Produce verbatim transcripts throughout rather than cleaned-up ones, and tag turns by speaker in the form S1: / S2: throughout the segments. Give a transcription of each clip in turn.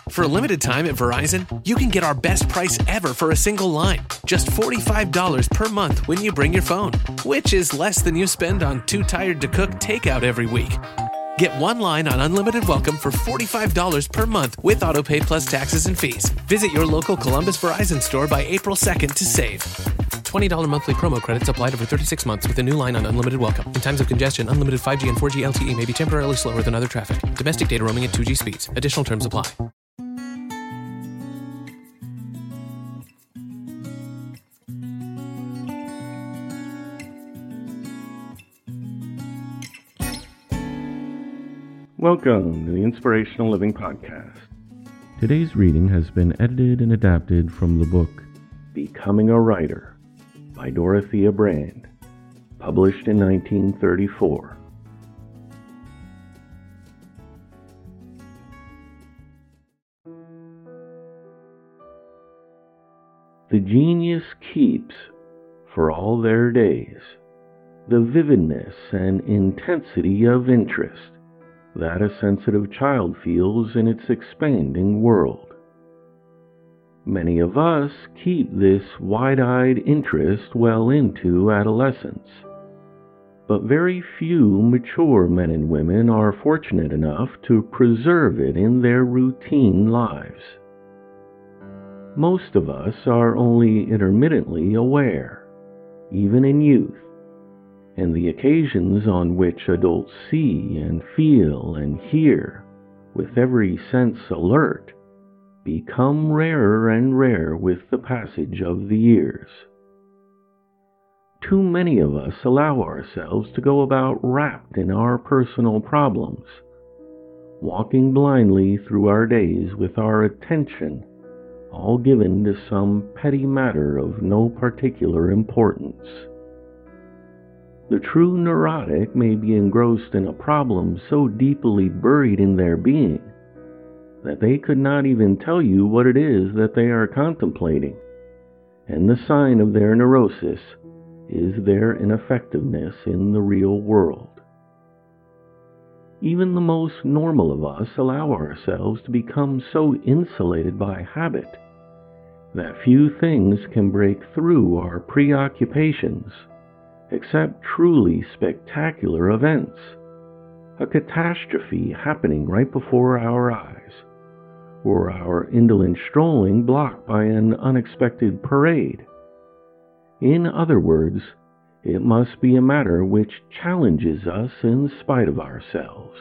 S1: For a limited time at Verizon, you can get our best price ever for a single line. Just forty-five dollars per month when you bring your phone, which is less than you spend on Too Tired to Cook takeout every week. Get one line on Unlimited Welcome for forty-five dollars per month with AutoPay plus taxes and fees. Visit your local Columbus Verizon store by April second to save. twenty dollars monthly promo credits applied over thirty-six months with a new line on Unlimited Welcome. In times of congestion, unlimited five G and four G L T E may be temporarily slower than other traffic. Domestic data roaming at two G speeds. Additional terms apply.
S2: Welcome to the Inspirational Living Podcast. Today's reading has been edited and adapted from the book Becoming a Writer by Dorothea Brande, published in nineteen thirty-four. The genius keeps, for all their days, the vividness and intensity of interest that a sensitive child feels in its expanding world. Many of us keep this wide-eyed interest well into adolescence, but very few mature men and women are fortunate enough to preserve it in their routine lives. Most of us are only intermittently aware, even in youth, and the occasions on which adults see and feel and hear, with every sense alert, become rarer and rarer with the passage of the years. Too many of us allow ourselves to go about wrapped in our personal problems, walking blindly through our days with our attention all given to some petty matter of no particular importance. The true neurotic may be engrossed in a problem so deeply buried in their being that they could not even tell you what it is that they are contemplating, and the sign of their neurosis is their ineffectiveness in the real world. Even the most normal of us allow ourselves to become so insulated by habit that few things can break through our preoccupations except truly spectacular events, a catastrophe happening right before our eyes, or our indolent strolling blocked by an unexpected parade. In other words, it must be a matter which challenges us in spite of ourselves.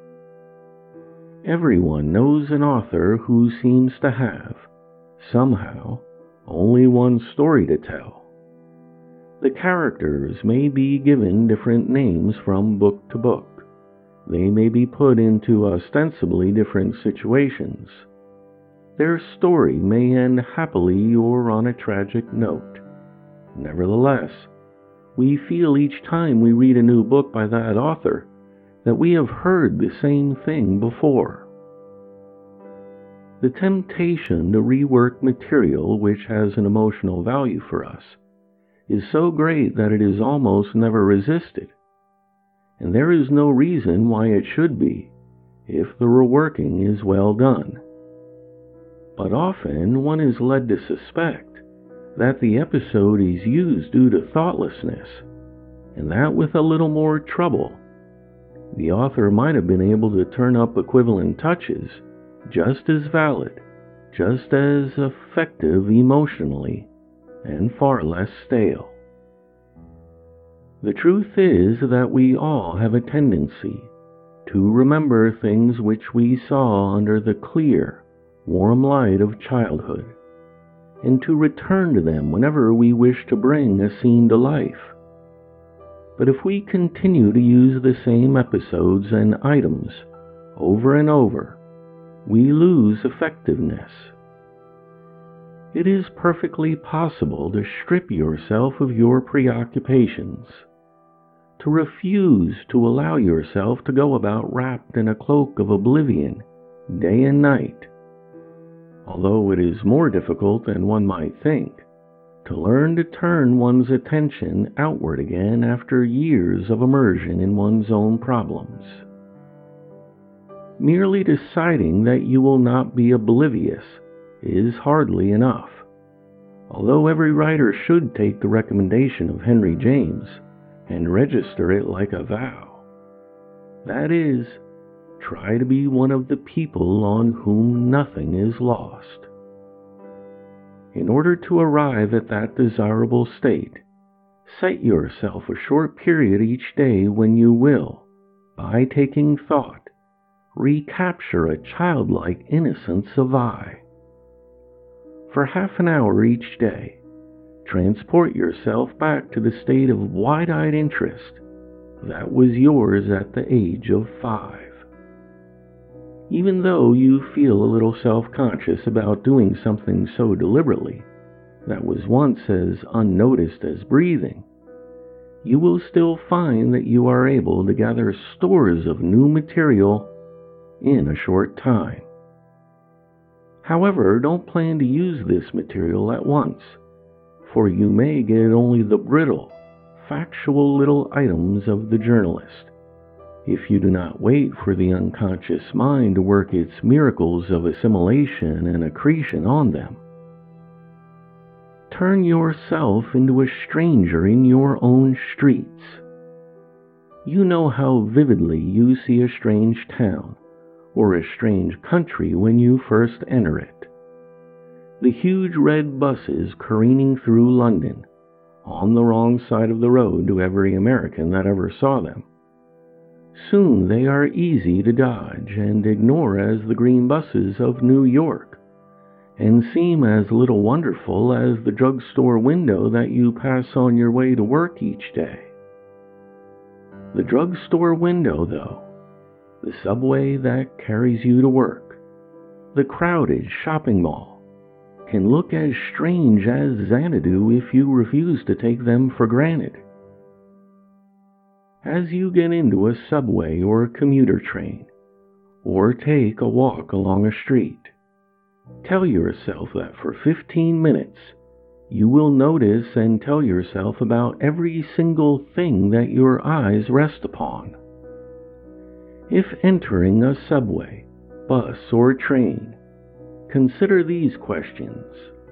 S2: Everyone knows an author who seems to have, somehow, only one story to tell. The characters may be given different names from book to book. They may be put into ostensibly different situations. Their story may end happily or on a tragic note. Nevertheless, we feel each time we read a new book by that author that we have heard the same thing before. The temptation to rework material which has an emotional value for us is so great that it is almost never resisted, and there is no reason why it should be if the reworking is well done. But often one is led to suspect that the episode is used due to thoughtlessness, and that with a little more trouble, the author might have been able to turn up equivalent touches just as valid, just as effective emotionally, and far less stale. The truth is that we all have a tendency to remember things which we saw under the clear, warm light of childhood, and to return to them whenever we wish to bring a scene to life. But if we continue to use the same episodes and items over and over, we lose effectiveness. It is perfectly possible to strip yourself of your preoccupations, to refuse to allow yourself to go about wrapped in a cloak of oblivion day and night, although it is more difficult than one might think to learn to turn one's attention outward again after years of immersion in one's own problems. Merely deciding that you will not be oblivious is hardly enough, although every writer should take the recommendation of Henry James and register it like a vow. That is, try to be one of the people on whom nothing is lost. In order to arrive at that desirable state, set yourself a short period each day when you will, by taking thought, recapture a childlike innocence of eye. For half an hour each day, transport yourself back to the state of wide-eyed interest that was yours at the age of five. Even though you feel a little self-conscious about doing something so deliberately that was once as unnoticed as breathing, you will still find that you are able to gather stores of new material in a short time. However, don't plan to use this material at once, for you may get only the brittle, factual little items of the journalist, if you do not wait for the unconscious mind to work its miracles of assimilation and accretion on them. Turn yourself into a stranger in your own streets. You know how vividly you see a strange town or a strange country when you first enter it. The huge red buses careening through London, on the wrong side of the road to every American that ever saw them. Soon they are easy to dodge and ignore as the green buses of New York, and seem as little wonderful as the drugstore window that you pass on your way to work each day. The drugstore window, though, the subway that carries you to work, the crowded shopping mall, can look as strange as Xanadu if you refuse to take them for granted. As you get into a subway or a commuter train, or take a walk along a street, tell yourself that for fifteen minutes you will notice and tell yourself about every single thing that your eyes rest upon. If entering a subway, bus, or train, consider these questions.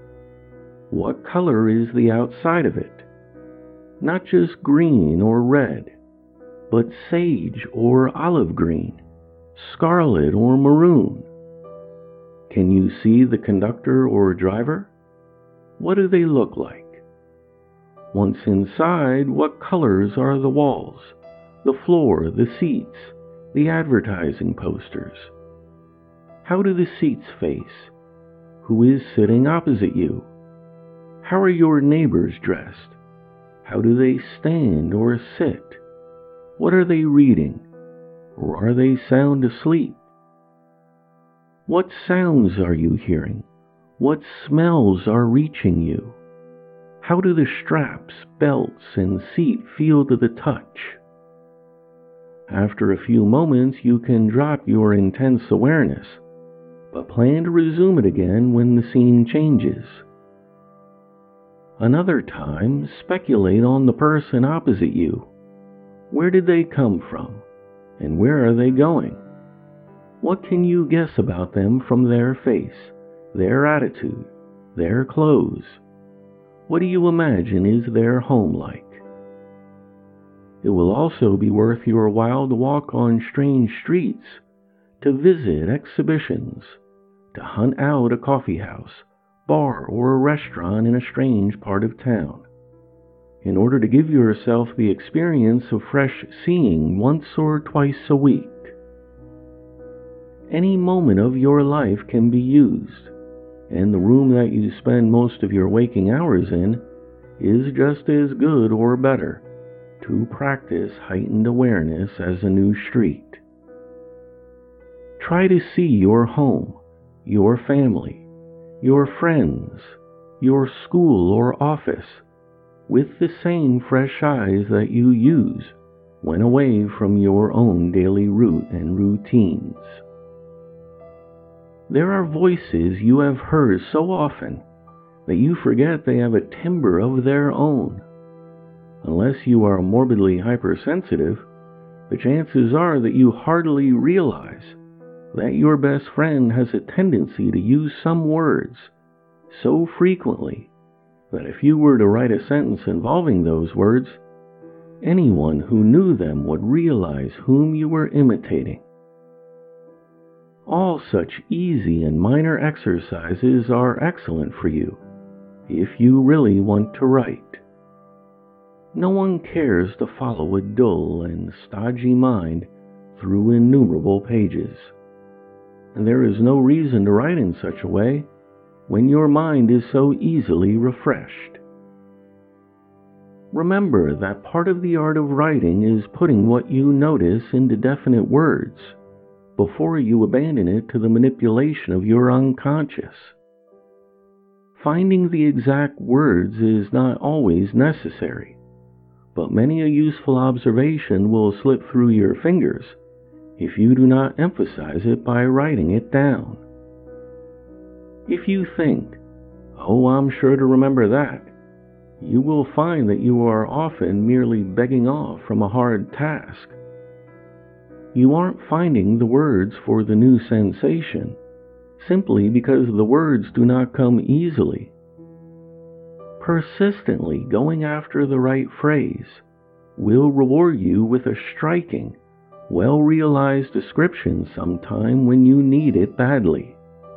S2: What color is the outside of it? Not just green or red, but sage or olive green, scarlet or maroon. Can you see the conductor or driver? What do they look like? Once inside, what colors are the walls, the floor, the seats, the advertising posters? How do the seats face? Who is sitting opposite you? How are your neighbors dressed? How do they stand or sit? What are they reading? Or are they sound asleep? What sounds are you hearing? What smells are reaching you? How do the straps, belts, and seat feel to the touch? After a few moments, you can drop your intense awareness, but plan to resume it again when the scene changes. Another time, speculate on the person opposite you. Where did they come from? And where are they going? What can you guess about them from their face, their attitude, their clothes? What do you imagine is their home like? It will also be worth your while to walk on strange streets, to visit exhibitions, to hunt out a coffee house, bar, or a restaurant in a strange part of town, in order to give yourself the experience of fresh seeing once or twice a week. Any moment of your life can be used, and the room that you spend most of your waking hours in is just as good or better to practice heightened awareness as a new street. Try to see your home, your family, your friends, your school or office with the same fresh eyes that you use when away from your own daily route and routines. There are voices you have heard so often that you forget they have a timbre of their own. Unless you are morbidly hypersensitive, the chances are that you hardly realize that your best friend has a tendency to use some words so frequently that if you were to write a sentence involving those words, anyone who knew them would realize whom you were imitating. All such easy and minor exercises are excellent for you if you really want to write. No one cares to follow a dull and stodgy mind through innumerable pages, and there is no reason to write in such a way when your mind is so easily refreshed. Remember that part of the art of writing is putting what you notice into definite words before you abandon it to the manipulation of your unconscious. Finding the exact words is not always necessary, but many a useful observation will slip through your fingers if you do not emphasize it by writing it down. If you think, "Oh, I'm sure to remember that," you will find that you are often merely begging off from a hard task. You aren't finding the words for the new sensation simply because the words do not come easily. Persistently going after the right phrase will reward you with a striking, well-realized description sometime when you need it badly.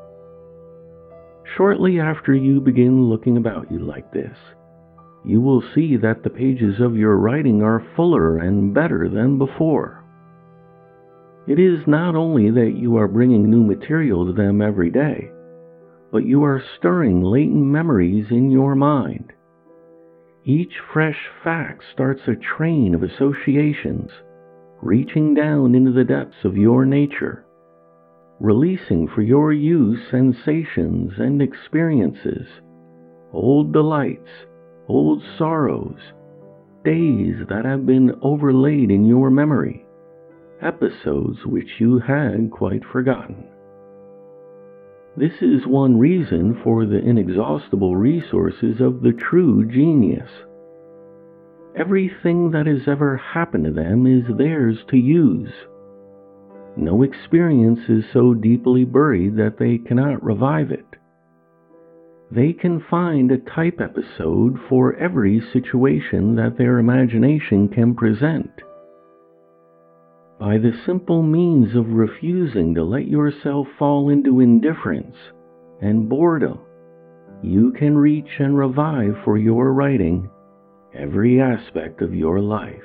S2: Shortly after you begin looking about you like this, you will see that the pages of your writing are fuller and better than before. It is not only that you are bringing new material to them every day, but you are stirring latent memories in your mind. Each fresh fact starts a train of associations, reaching down into the depths of your nature, releasing for your use sensations and experiences, old delights, old sorrows, days that have been overlaid in your memory, episodes which you had quite forgotten. This is one reason for the inexhaustible resources of the true genius. Everything that has ever happened to them is theirs to use. No experience is so deeply buried that they cannot revive it. They can find a type episode for every situation that their imagination can present. By the simple means of refusing to let yourself fall into indifference and boredom, you can reach and revive for your writing every aspect of your life.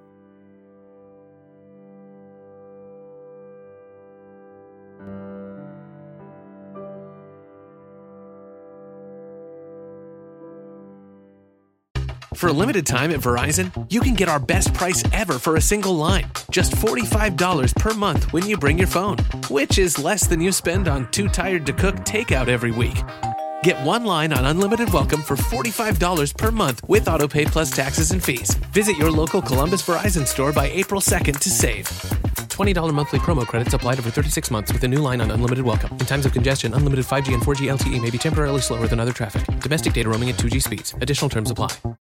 S1: For a limited time at Verizon, you can get our best price ever for a single line. Just forty-five dollars per month when you bring your phone, which is less than you spend on Too Tired to Cook takeout every week. Get one line on Unlimited Welcome for forty-five dollars per month with AutoPay plus taxes and fees. Visit your local Columbus Verizon store by April second to save. twenty dollars monthly promo credits applied over thirty-six months with a new line on Unlimited Welcome. In times of congestion, unlimited five G and four G L T E may be temporarily slower than other traffic. Domestic data roaming at two G speeds. Additional terms apply.